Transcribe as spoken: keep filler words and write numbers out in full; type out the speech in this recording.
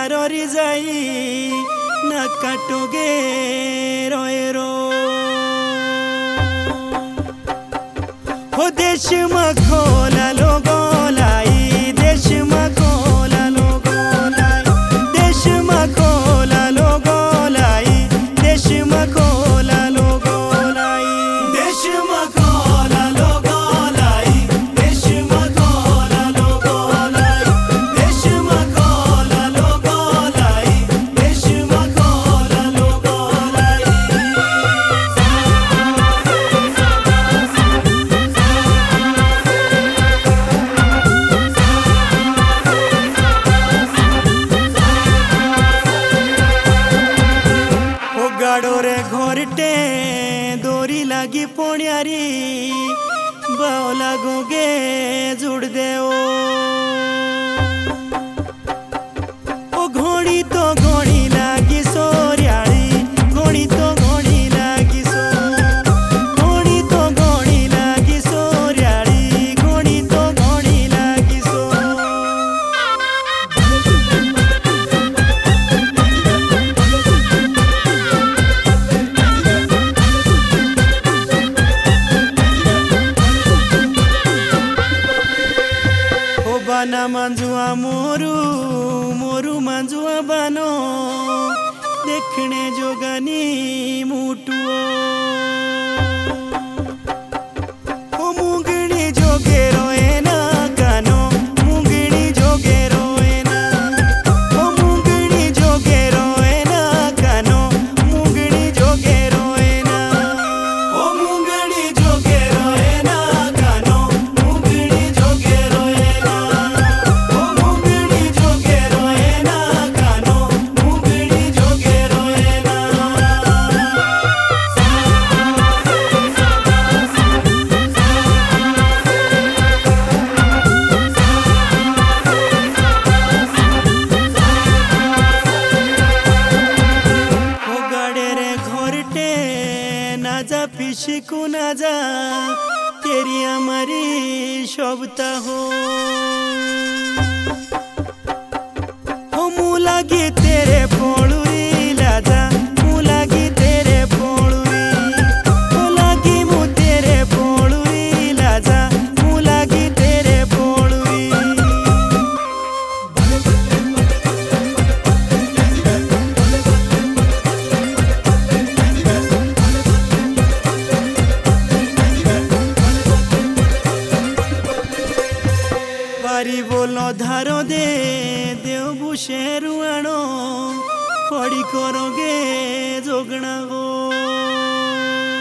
सारोरी जाई ना काटोगे रोए रो हो देश में खोला लोगो लाई देश में खोला लोगो लाई देश में खोला लोगो लाई देश में खोला लोगो लाई देश में खोला लोगो लाई देश में खोला लोगो लाई देश में खोला लोगो लाई देश में खोला लोगो लाई गाडोरे घोरटे दोरी लागी पोण्यारी बाव लागोगे जुड़ देओ ओ घोड़ी तो घोड़ी लागी सोर्याली घोड़ी तो घोड़ी लागी सो घोड़ी तो घोड़ी लागी सोर्याली घोड़ी तो घोड़ी लागी सो बाना मांजुआ मोरू मोरू मांजुआ बानो देखने जोगानी मुटुओ ओ मुंगनी जोगे रोए ना कानो मुंगनी जोगे रोए ना ओ मुंगनी जोगे रोए ना कानो मुंगनी जोगे रोए ना ओ मुंगनी जोगे रोए ना कानो मुंगनी जोगे रोए ना नाजा पिशिकु नाजा तेरी हमारी शोभता हो हो मुलागी तेरे पोड़ुरी लाजा मुलागी तेरे पोड़ुरी मुलागी मु तेरे पोड़ुरी लाजा मुलागी तेरे पोड़ुरी बारी बोलो धारो दे देव बुशेरु आणो पड़ी करोगे जोगना हो।